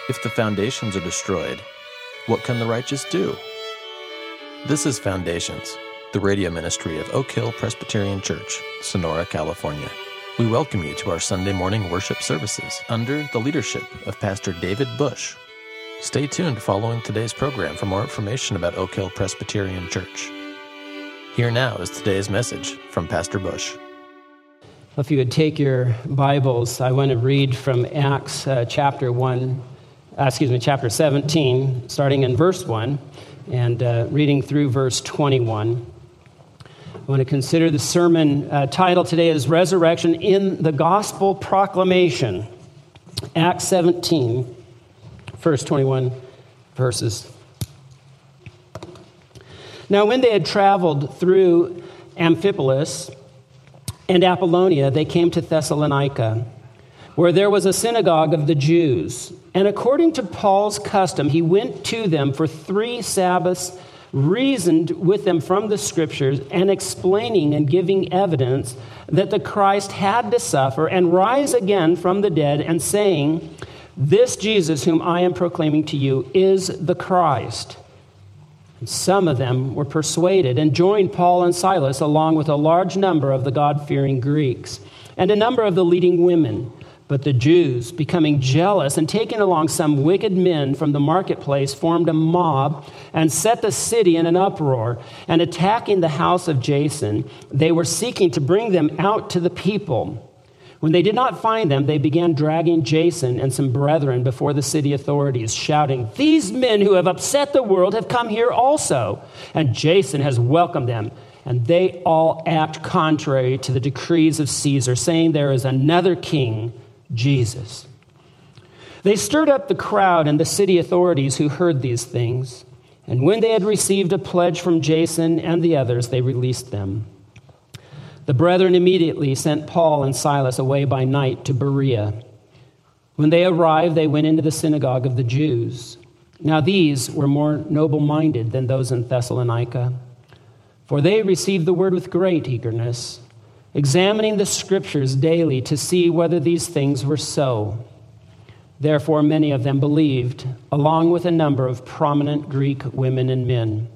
If the foundations are destroyed, what can the righteous do? This is Foundations, the radio ministry of Oak Hill Presbyterian Church, Sonora, California. We welcome you to our Sunday morning worship services under the leadership of Pastor David Bush. Stay tuned following today's program for more information about Oak Hill Presbyterian Church. Here now is today's message from Pastor Bush. If you would take your Bibles, I want to read from Acts chapter 17, starting in verse 1, and reading through verse 21. I want to consider the sermon title today is Resurrection in the Gospel Proclamation. Acts 17, first 21 verses. Now when they had traveled through Amphipolis and Apollonia, they came to Thessalonica, where there was a synagogue of the Jews. And according to Paul's custom, he went to them for 3 Sabbaths, reasoned with them from the Scriptures, and explaining and giving evidence that the Christ had to suffer and rise again from the dead, and saying, "This Jesus whom I am proclaiming to you is the Christ." And some of them were persuaded and joined Paul and Silas along with a large number of the God-fearing Greeks and a number of the leading women. But the Jews, becoming jealous and taking along some wicked men from the marketplace, formed a mob and set the city in an uproar. And attacking the house of Jason, they were seeking to bring them out to the people. When they did not find them, they began dragging Jason and some brethren before the city authorities, shouting, "These men who have upset the world have come here also, and Jason has welcomed them. And they all act contrary to the decrees of Caesar, saying there is another king, Jesus." They stirred up the crowd and the city authorities who heard these things. And when they had received a pledge from Jason and the others, they released them. The brethren immediately sent Paul and Silas away by night to Berea. When they arrived, they went into the synagogue of the Jews. Now these were more noble-minded than those in Thessalonica, for they received the word with great eagerness, examining the Scriptures daily to see whether these things were so. Therefore many of them believed, along with a number of prominent Greek women and men.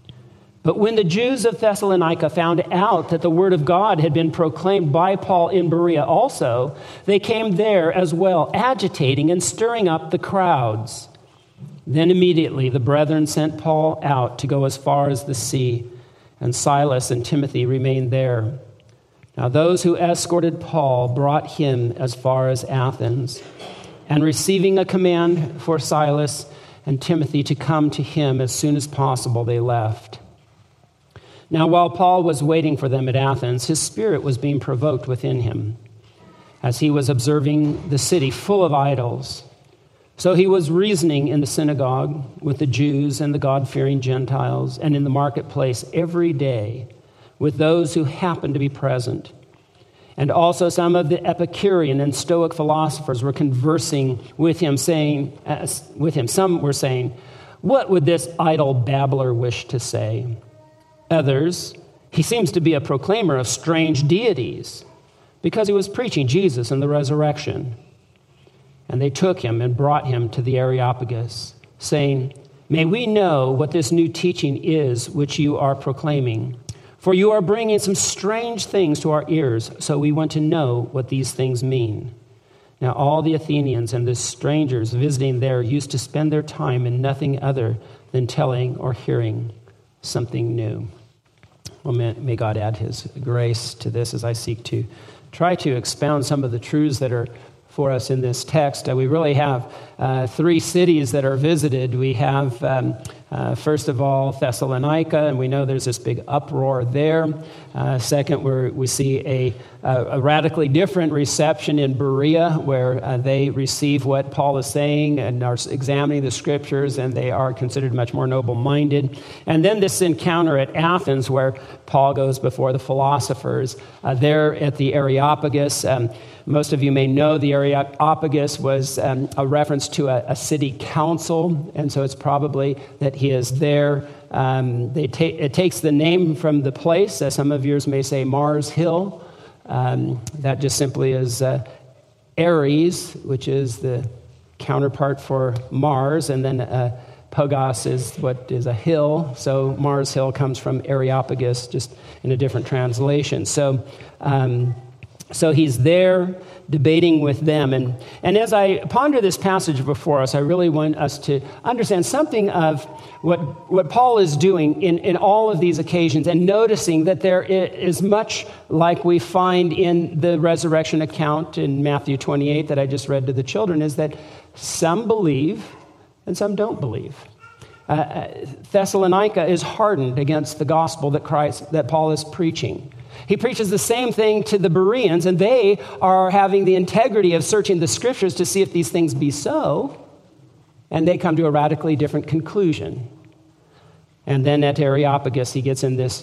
But when the Jews of Thessalonica found out that the word of God had been proclaimed by Paul in Berea also, they came there as well, agitating and stirring up the crowds. Then immediately the brethren sent Paul out to go as far as the sea, and Silas and Timothy remained there. Now those who escorted Paul brought him as far as Athens, and receiving a command for Silas and Timothy to come to him as soon as possible, they left. Now, while Paul was waiting for them at Athens, his spirit was being provoked within him, as he was observing the city full of idols. So he was reasoning in the synagogue with the Jews and the God-fearing Gentiles, and in the marketplace every day with those who happened to be present. And also some of the Epicurean and Stoic philosophers were conversing with him, some were saying, "What would this idle babbler wish to say?" Others, "He seems to be a proclaimer of strange deities," because he was preaching Jesus and the resurrection. And they took him and brought him to the Areopagus, saying, "May we know what this new teaching is which you are proclaiming? For you are bringing some strange things to our ears, so we want to know what these things mean." Now all the Athenians and the strangers visiting there used to spend their time in nothing other than telling or hearing something new. Well, may God add his grace to this as I seek to try to expound some of the truths that are for us in this text. We really have 3 cities that are visited. We have, first of all, Thessalonica, and we know there's this big uproar there. Second, we see a radically different reception in Berea, where they receive what Paul is saying and are examining the Scriptures, and they are considered much more noble-minded. And then this encounter at Athens, where Paul goes before the philosophers. There at the Areopagus, most of you may know the Areopagus was a reference to a city council, and so it's probably that he is there. It takes the name from the place. Some of yours may say Mars Hill. That just simply is Ares, which is the counterpart for Mars, and then Pogos is what is a hill. So Mars Hill comes from Areopagus, just in a different translation. So he's there debating with them. And as I ponder this passage before us, I really want us to understand something of what Paul is doing in all of these occasions, and noticing that there is much like we find in the resurrection account in Matthew 28 that I just read to the children, is that some believe and some don't believe. Thessalonica is hardened against the gospel that Paul is preaching. He preaches the same thing to the Bereans, and they are having the integrity of searching the scriptures to see if these things be so, and they come to a radically different conclusion. And then at Areopagus, he gets in this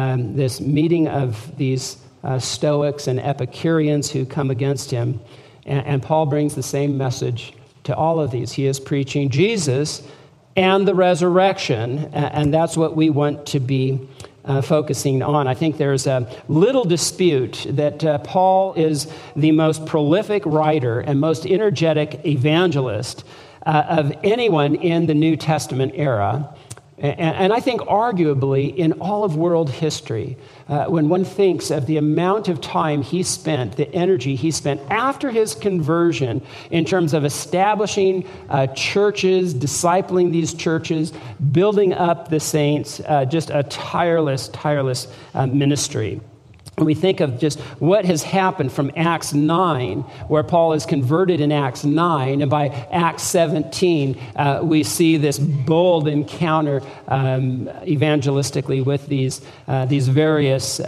meeting of these Stoics and Epicureans who come against him, and Paul brings the same message to all of these. He is preaching Jesus and the resurrection, and that's what we want to be focusing on. I think there's a little dispute that Paul is the most prolific writer and most energetic evangelist of anyone in the New Testament era. And I think arguably in all of world history, when one thinks of the amount of time he spent, the energy he spent after his conversion in terms of establishing churches, discipling these churches, building up the saints, just a tireless ministry. And we think of just what has happened from Acts 9, where Paul is converted in Acts 9, and by Acts 17, we see this bold encounter evangelistically with these various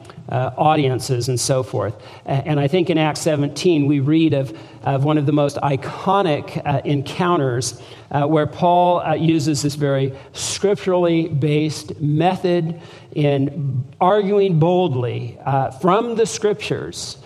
audiences and so forth. And I think in Acts 17, we read of one of the most iconic encounters where Paul uses this very scripturally based method in arguing boldly from the scriptures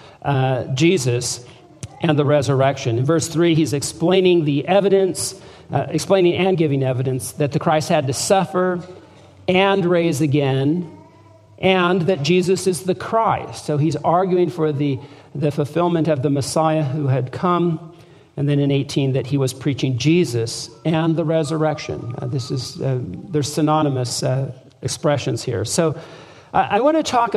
Jesus and the resurrection. In verse 3, he's explaining the evidence, explaining and giving evidence that the Christ had to suffer and raise again, and that Jesus is the Christ. So he's arguing for the fulfillment of the Messiah who had come. And then in 18, that he was preaching Jesus and the resurrection. There's synonymous expressions here. So I want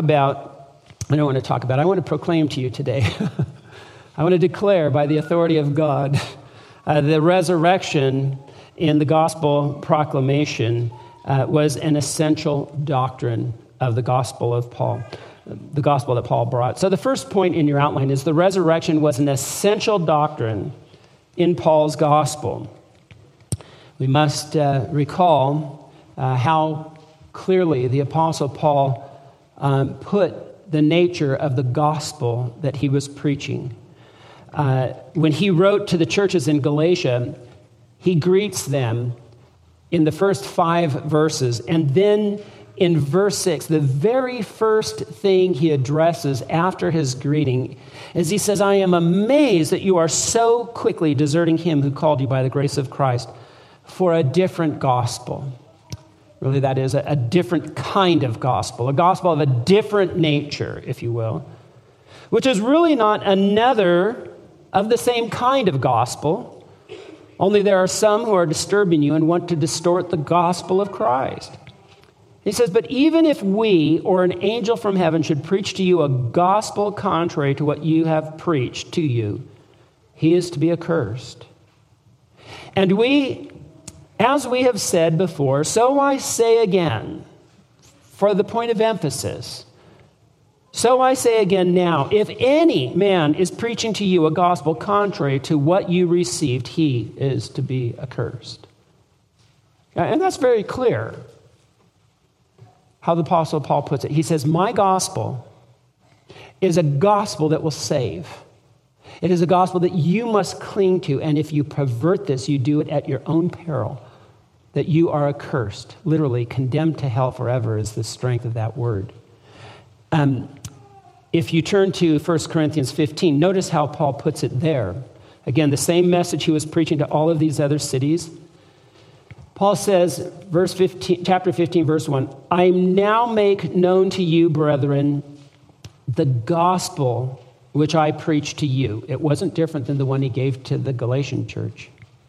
to proclaim to you today. I want to declare by the authority of God the resurrection in the gospel proclamation was an essential doctrine of the gospel of Paul, the gospel that Paul brought. So the first point in your outline is the resurrection was an essential doctrine in Paul's gospel. We must recall how clearly the Apostle Paul put the nature of the gospel that he was preaching. When he wrote to the churches in Galatia, he greets them in the first 5 verses, and then in verse 6, the very first thing he addresses after his greeting is he says, I am amazed that you are so quickly deserting him who called you by the grace of Christ for a different gospel. Really, that is a different kind of gospel, a gospel of a different nature, if you will, which is really not another of the same kind of gospel, only there are some who are disturbing you and want to distort the gospel of Christ. He says, but even if we or an angel from heaven should preach to you a gospel contrary to what you have preached to you, he is to be accursed. And we, as we have said before, so I say again, for the point of emphasis, so I say again now, if any man is preaching to you a gospel contrary to what you received, he is to be accursed. And that's very clear how the Apostle Paul puts it. He says, my gospel is a gospel that will save. It is a gospel that you must cling to, and if you pervert this, you do it at your own peril, that you are accursed, literally condemned to hell forever is the strength of that word. If you turn to 1 Corinthians 15, notice how Paul puts it there. Again, the same message he was preaching to all of these other cities. Paul says, chapter 15, verse 1, I now make known to you, brethren, the gospel which I preached to you. It wasn't different than the one he gave to the Galatian church.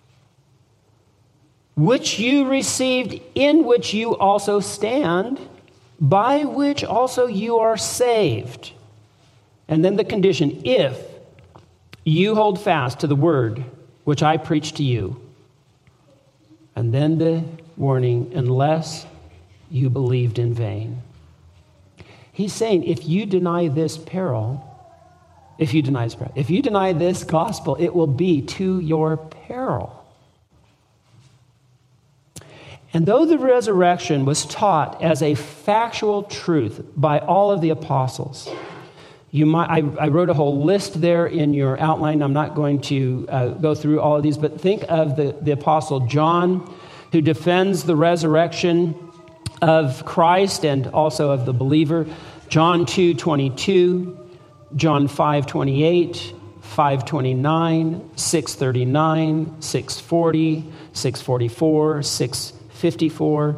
Which you received, in which you also stand, by which also you are saved. And then the condition, if you hold fast to the word which I preached to you. And then the warning, unless you believed in vain. He's saying, if you deny this if you deny this gospel, it will be to your peril. And though the resurrection was taught as a factual truth by all of the apostles, I wrote a whole list there in your outline. I'm not going to go through all of these, but think of the apostle John, who defends the resurrection of Christ and also of the believer. John 2:22, John 5:28, 5:29, 6:39, 6:40, 6:44, 6:54,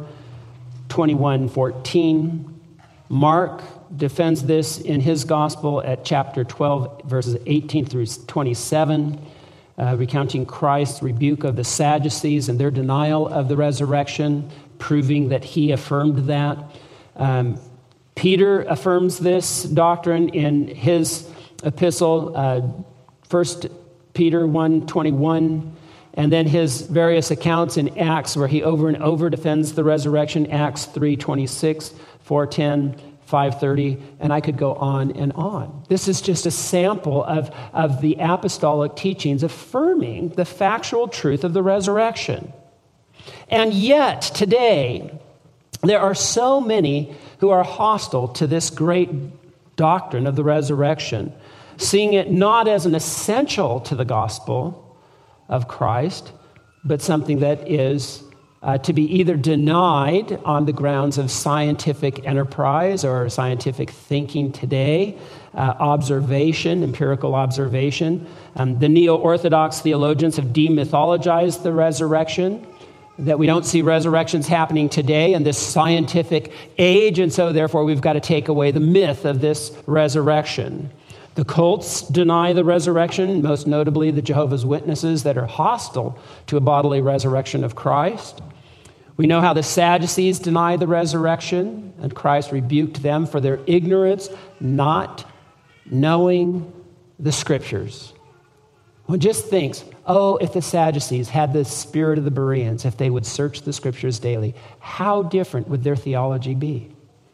21:14. Mark defends this in his gospel at chapter 12, verses 18 through 27, recounting Christ's rebuke of the Sadducees and their denial of the resurrection, proving that he affirmed that. Peter affirms this doctrine in his epistle, 1 Peter 1:21, and then his various accounts in Acts where he over and over defends the resurrection, Acts 3:26, 4:10, 5:30, and I could go on and on. This is just a sample of the apostolic teachings affirming the factual truth of the resurrection. And yet, today, there are so many who are hostile to this great doctrine of the resurrection, seeing it not as an essential to the gospel of Christ, but something that is to be either denied on the grounds of scientific enterprise or scientific thinking today, empirical observation. The neo-Orthodox theologians have demythologized the resurrection, that we don't see resurrections happening today in this scientific age, and so therefore we've got to take away the myth of this resurrection. The cults deny the resurrection, most notably the Jehovah's Witnesses that are hostile to a bodily resurrection of Christ. We know how the Sadducees deny the resurrection, and Christ rebuked them for their ignorance, not knowing the Scriptures. One just thinks, if the Sadducees had the spirit of the Bereans, if they would search the Scriptures daily, how different would their theology be?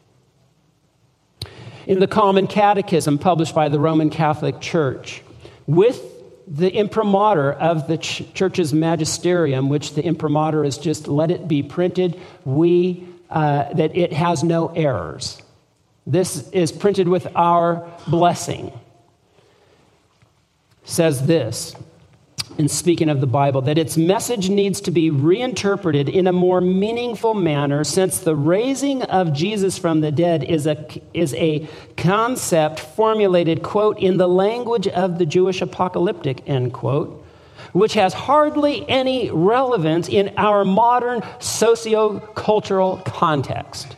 In the Common Catechism published by the Roman Catholic Church, with the imprimatur of the Church's magisterium, which the imprimatur is just let it be printed, that it has no errors. This is printed with our blessing. Says this, in speaking of the Bible, that its message needs to be reinterpreted in a more meaningful manner, since the raising of Jesus from the dead is a concept formulated, quote, in the language of the Jewish apocalyptic, end quote, which has hardly any relevance in our modern socio-cultural context.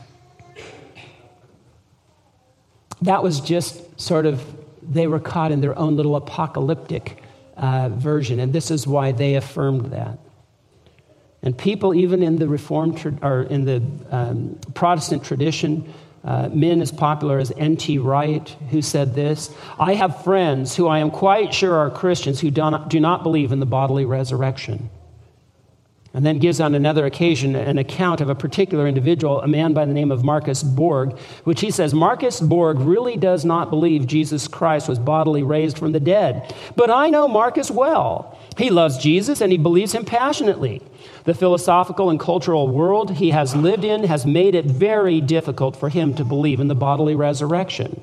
That was just sort of, they were caught in their own little apocalyptic version, and this is why they affirmed that. And people, even in the Reformed or in the Protestant tradition, men as popular as N.T. Wright, who said this: "I have friends who I am quite sure are Christians who do not believe in the bodily resurrection." And then gives on another occasion an account of a particular individual, a man by the name of Marcus Borg, which he says, "Marcus Borg really does not believe Jesus Christ was bodily raised from the dead. But I know Marcus well. He loves Jesus and he believes him passionately. The philosophical and cultural world he has lived in has made it very difficult for him to believe in the bodily resurrection.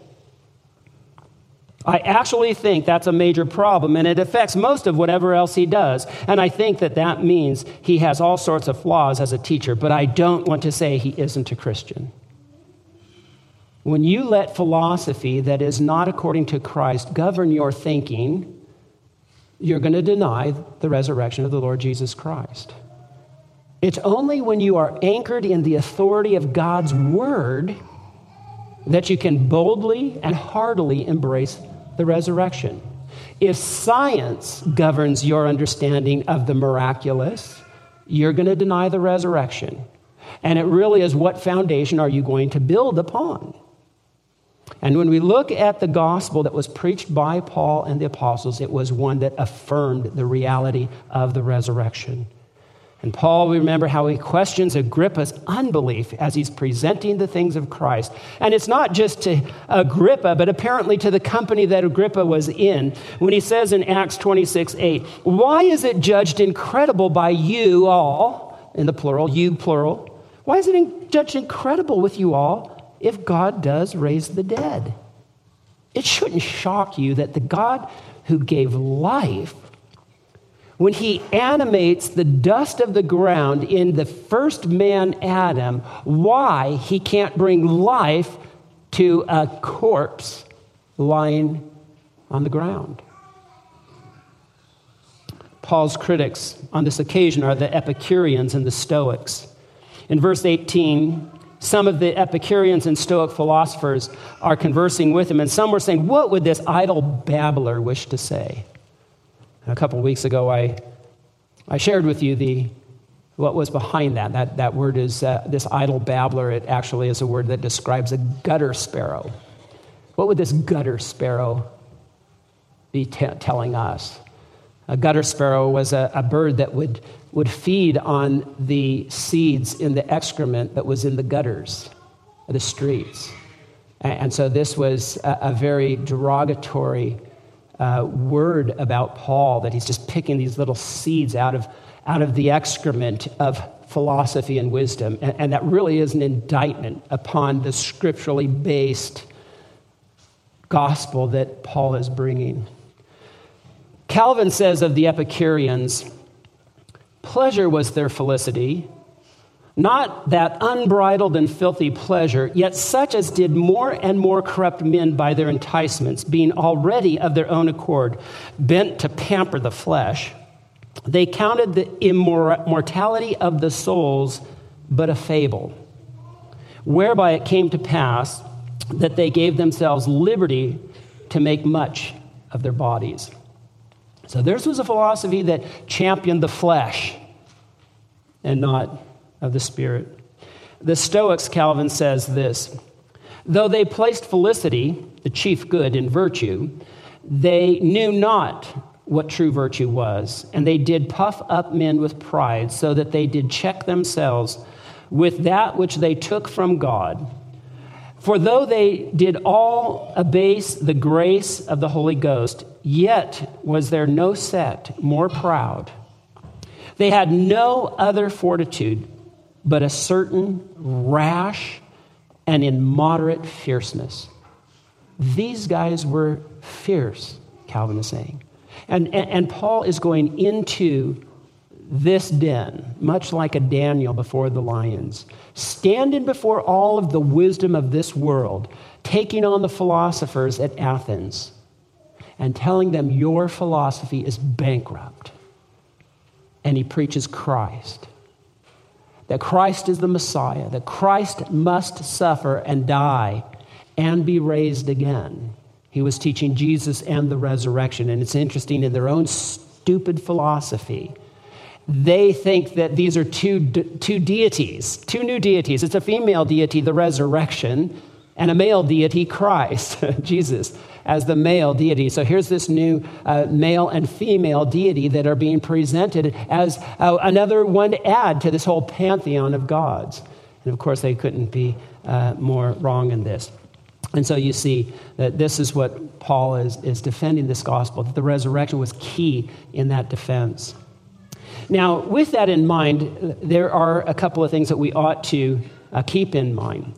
I actually think that's a major problem, and it affects most of whatever else he does. And I think that means he has all sorts of flaws as a teacher, but I don't want to say he isn't a Christian." When you let philosophy that is not according to Christ govern your thinking, you're going to deny the resurrection of the Lord Jesus Christ. It's only when you are anchored in the authority of God's word that you can boldly and heartily embrace the resurrection. If science governs your understanding of the miraculous, you're going to deny the resurrection. And it really is, what foundation are you going to build upon? And when we look at the gospel that was preached by Paul and the apostles, it was one that affirmed the reality of the resurrection. And Paul, we remember how he questions Agrippa's unbelief as he's presenting the things of Christ. And it's not just to Agrippa, but apparently to the company that Agrippa was in, when he says in Acts 26:8, "Why is it judged incredible by you all," in the plural, you plural, "why is it judged incredible with you all if God does raise the dead?" It shouldn't shock you that the God who gave life, when he animates the dust of the ground in the first man, Adam, why he can't bring life to a corpse lying on the ground. Paul's critics on this occasion are the Epicureans and the Stoics. In verse 18, some of the Epicureans and Stoic philosophers are conversing with him, and some were saying, "What would this idle babbler wish to say?" A couple of weeks ago, I shared with you what was behind that. That word is this idle babbler. It actually is a word that describes a gutter sparrow. What would this gutter sparrow be telling us? A gutter sparrow was a bird that would feed on the seeds in the excrement that was in the gutters of the streets. And so this was a very derogatory word about Paul, that he's just picking these little seeds out of the excrement of philosophy and wisdom. And that really is an indictment upon the scripturally based gospel that Paul is bringing. Calvin says of the Epicureans, "Pleasure was their felicity, not that unbridled and filthy pleasure, yet such as did more and more corrupt men by their enticements, being already of their own accord bent to pamper the flesh. They counted the immortality of the souls but a fable, whereby it came to pass that they gave themselves liberty to make much of their bodies." So theirs was a philosophy that championed the flesh and not of the Spirit. The Stoics, Calvin says this, "Though they placed felicity, the chief good, in virtue, they knew not what true virtue was, and they did puff up men with pride, so that they did check themselves with that which they took from God. For though they did all abase the grace of the Holy Ghost, yet was there no sect more proud. They had no other fortitude, but a certain rash and immoderate fierceness." These guys were fierce, Calvin is saying. And Paul is going into this den, much like a Daniel before the lions, standing before all of the wisdom of this world, taking on the philosophers at Athens and telling them, "Your philosophy is bankrupt." And he preaches Christ, that Christ is the Messiah, that Christ must suffer and die and be raised again. He was teaching Jesus and the resurrection. And it's interesting, in their own stupid philosophy, they think that these are two deities, two new deities. It's a female deity, the resurrection, and a male deity, Christ, Jesus, as the male deity. So here's this new male and female deity that are being presented as another one to add to this whole pantheon of gods. And of course, they couldn't be more wrong in this. And so you see that this is what Paul is defending this gospel, that the resurrection was key in that defense. Now, with that in mind, there are a couple of things that we ought to keep in mind.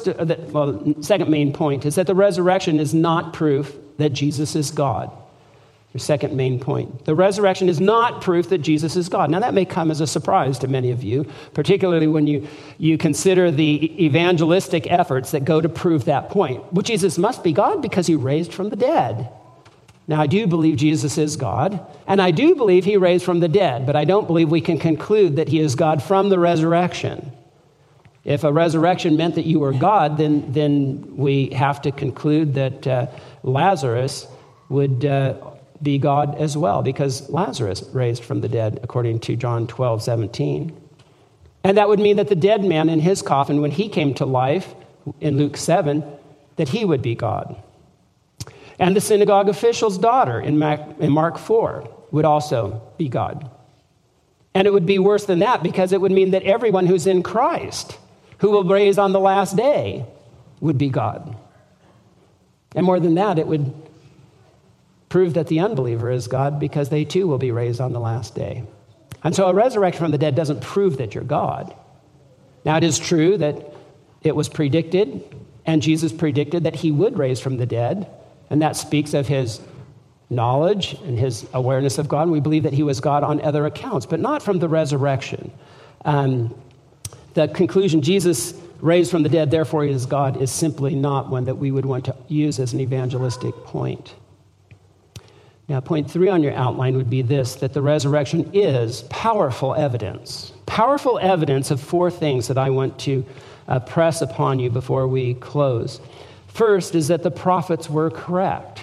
The second main point is that the resurrection is not proof that Jesus is God. Your second main point. The resurrection is not proof that Jesus is God. Now, that may come as a surprise to many of you, particularly when you consider the evangelistic efforts that go to prove that point. Well, Jesus must be God because he raised from the dead. Now, I do believe Jesus is God, and I do believe he raised from the dead, but I don't believe we can conclude that he is God from the resurrection. If a resurrection meant that you were God, then we have to conclude that Lazarus would be God as well, because Lazarus raised from the dead, according to John 12:17. And that would mean that the dead man in his coffin, when he came to life in Luke 7, that he would be God. And the synagogue official's daughter in Mark 4 would also be God. And it would be worse than that, because it would mean that everyone who's in Christ, who will raise on the last day, would be God. And more than that, it would prove that the unbeliever is God, because they too will be raised on the last day. And so a resurrection from the dead doesn't prove that you're God. Now, it is true that it was predicted, and Jesus predicted that he would raise from the dead, and that speaks of his knowledge and his awareness of God. And we believe that he was God on other accounts, but not from the resurrection. The conclusion, Jesus raised from the dead, therefore he is God, is simply not one that we would want to use as an evangelistic point. Now, point 3 on your outline would be this, that the resurrection is powerful evidence. Powerful evidence of 4 things that I want to press upon you before we close. First is that the prophets were correct.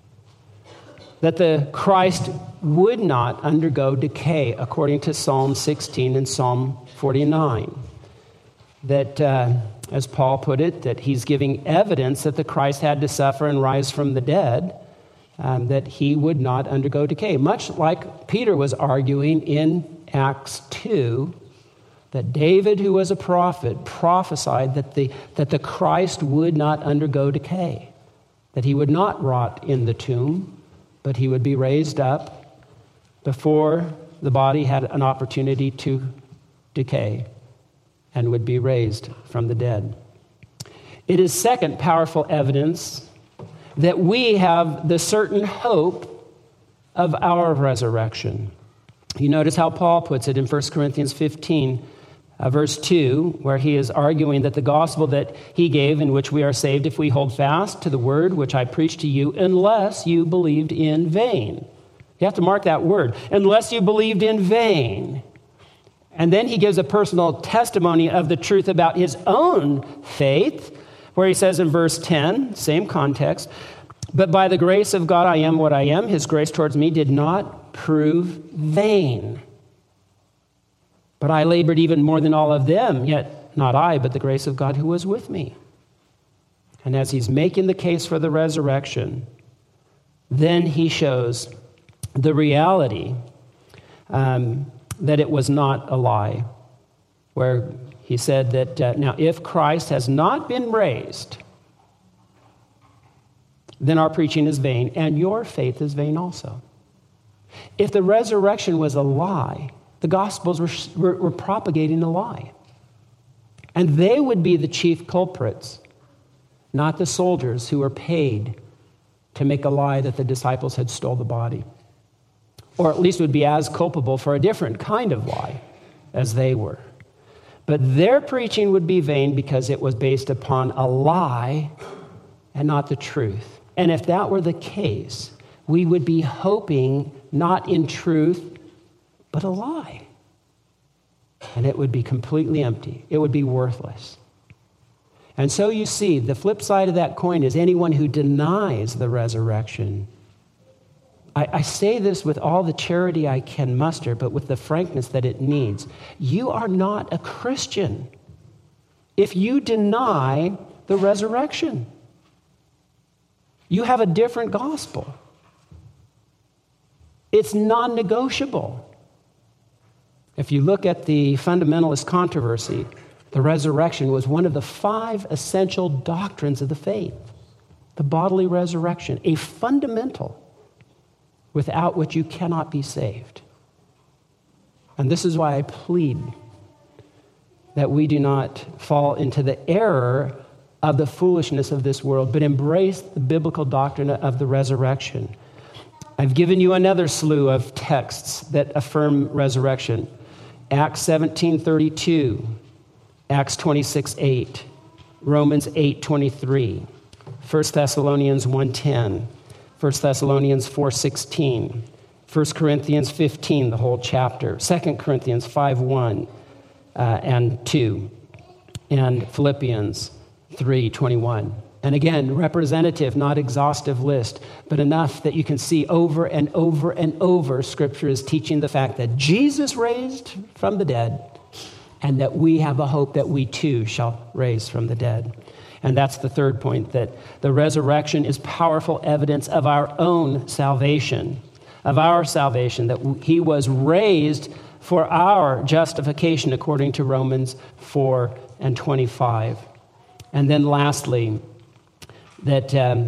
That the Christ would not undergo decay, according to Psalm 16 and Psalm 49. That, as Paul put it, that he's giving evidence that the Christ had to suffer and rise from the dead, that he would not undergo decay. Much like Peter was arguing in Acts 2, that David, who was a prophet, prophesied that the Christ would not undergo decay, that he would not rot in the tomb, but he would be raised up before the body had an opportunity to decay and would be raised from the dead. It is second powerful evidence that we have the certain hope of our resurrection. You notice how Paul puts it in 1 Corinthians 15, verse 2, where he is arguing that the gospel that he gave, in which we are saved if we hold fast to the word which I preached to you, unless you believed in vain. You have to mark that word, unless you believed in vain. And then he gives a personal testimony of the truth about his own faith, where he says in verse 10, same context, but by the grace of God I am what I am. His grace towards me did not prove vain. But I labored even more than all of them, yet not I, but the grace of God who was with me. And as he's making the case for the resurrection, then he shows the reality that it was not a lie, where he said that, now if Christ has not been raised, then our preaching is vain, and your faith is vain also. If the resurrection was a lie, the Gospels were propagating a lie. And they would be the chief culprits, not the soldiers who were paid to make a lie that the disciples had stole the body. Or at least would be as culpable for a different kind of lie as they were. But their preaching would be vain because it was based upon a lie and not the truth. And if that were the case, we would be hoping not in truth, but a lie. And it would be completely empty. It would be worthless. And so you see, the flip side of that coin is anyone who denies the resurrection. I say this with all the charity I can muster, but with the frankness that it needs. You are not a Christian if you deny the resurrection. You have a different gospel. It's non-negotiable. If you look at the fundamentalist controversy, the resurrection was one of the 5 essential doctrines of the faith. The bodily resurrection, a fundamental without which you cannot be saved. And this is why I plead that we do not fall into the error of the foolishness of this world, but embrace the biblical doctrine of the resurrection. I've given you another slew of texts that affirm resurrection. Acts 17:32, Acts 26:8, Romans 8:23, 1 Thessalonians 1:10, 1 Thessalonians 4:16, 1 Corinthians 15, the whole chapter, 2 Corinthians 5:1 and 2, and Philippians 3:21. And again, representative, not exhaustive list, but enough that you can see over and over and over, Scripture is teaching the fact that Jesus raised from the dead and that we have a hope that we too shall raise from the dead. And that's the third point, that the resurrection is powerful evidence of our own salvation, that he was raised for our justification according to Romans 4:25. And then lastly, that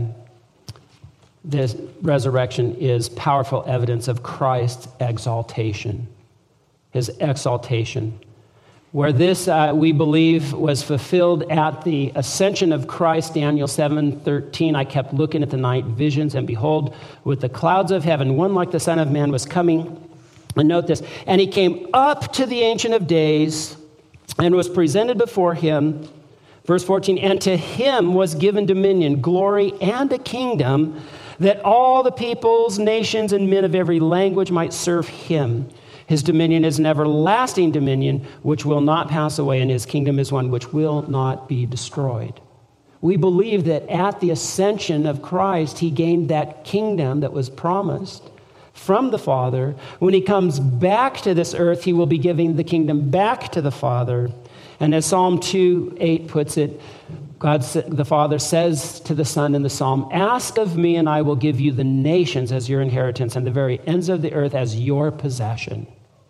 this resurrection is powerful evidence of Christ's exaltation, his exaltation. Where this, we believe, was fulfilled at the ascension of Christ, Daniel 7:13. I kept looking at the night visions, and behold, with the clouds of heaven, one like the Son of Man was coming. And note this, and he came up to the Ancient of Days and was presented before him. Verse 14, and to him was given dominion, glory, and a kingdom, that all the peoples, nations, and men of every language might serve him. His dominion is an everlasting dominion which will not pass away, and his kingdom is one which will not be destroyed. We believe that at the ascension of Christ, he gained that kingdom that was promised from the Father. When he comes back to this earth, he will be giving the kingdom back to the Father. And as Psalm 2:8 puts it, the Father says to the Son in the Psalm, ask of me and I will give you the nations as your inheritance and the very ends of the earth as your possession.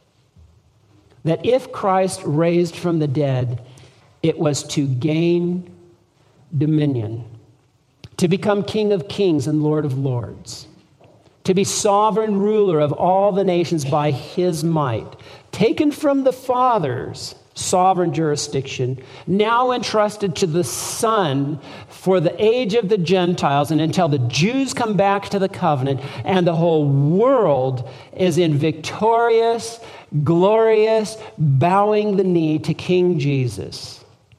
That if Christ raised from the dead, it was to gain dominion, to become King of Kings and Lord of Lords, to be sovereign ruler of all the nations by his might, taken from the Father's sovereign jurisdiction, now entrusted to the Son for the age of the Gentiles and until the Jews come back to the covenant and the whole world is in victorious, glorious, bowing the knee to King Jesus.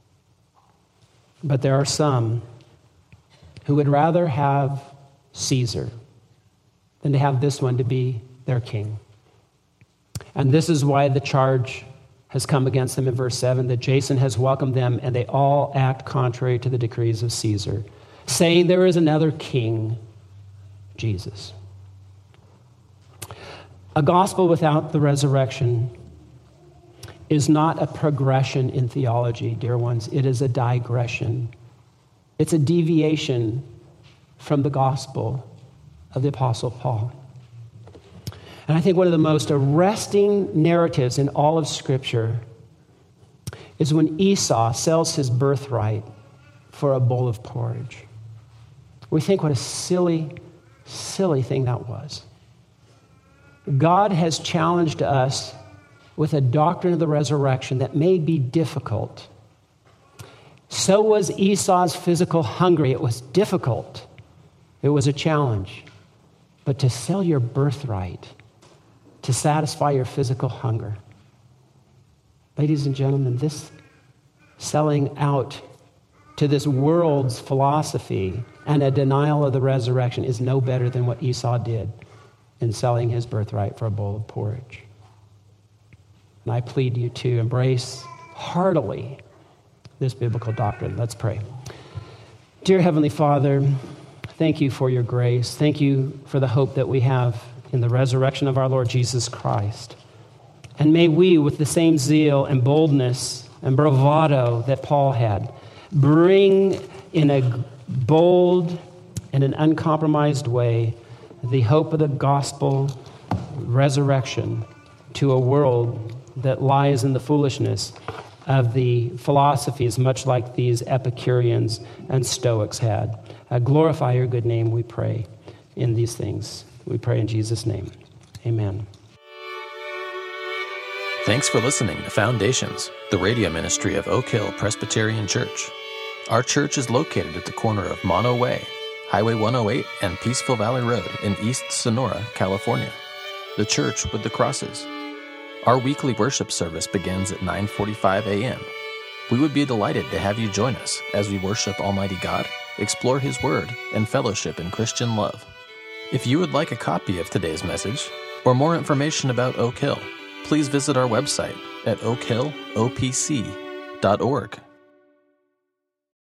But there are some who would rather have Caesar than to have this one to be their king. And this is why the charge has come against them in verse 7, that Jason has welcomed them, and they all act contrary to the decrees of Caesar, saying there is another king, Jesus. A gospel without the resurrection is not a progression in theology, dear ones. It is a digression. It's a deviation from the gospel of the Apostle Paul. And I think one of the most arresting narratives in all of Scripture is when Esau sells his birthright for a bowl of porridge. We think what a silly, silly thing that was. God has challenged us with a doctrine of the resurrection that may be difficult. So was Esau's physical hunger. It was difficult. It was a challenge. But to sell your birthright to satisfy your physical hunger. Ladies and gentlemen, this selling out to this world's philosophy and a denial of the resurrection is no better than what Esau did in selling his birthright for a bowl of porridge. And I plead you to embrace heartily this biblical doctrine. Let's pray. Dear Heavenly Father, thank you for your grace. Thank you for the hope that we have in the resurrection of our Lord Jesus Christ. And may we, with the same zeal and boldness and bravado that Paul had, bring in a bold and an uncompromised way the hope of the gospel resurrection to a world that lies in the foolishness of the philosophies, much like these Epicureans and Stoics had. Glorify your good name, we pray, in these things. We pray in Jesus' name. Amen. Thanks for listening to Foundations, the radio ministry of Oak Hill Presbyterian Church. Our church is located at the corner of Mono Way, Highway 108, and Peaceful Valley Road in East Sonora, California. The church with the crosses. Our weekly worship service begins at 9:45 a.m. We would be delighted to have you join us as we worship Almighty God, explore His Word, and fellowship in Christian love. If you would like a copy of today's message or more information about Oak Hill, please visit our website at oakhillopc.org.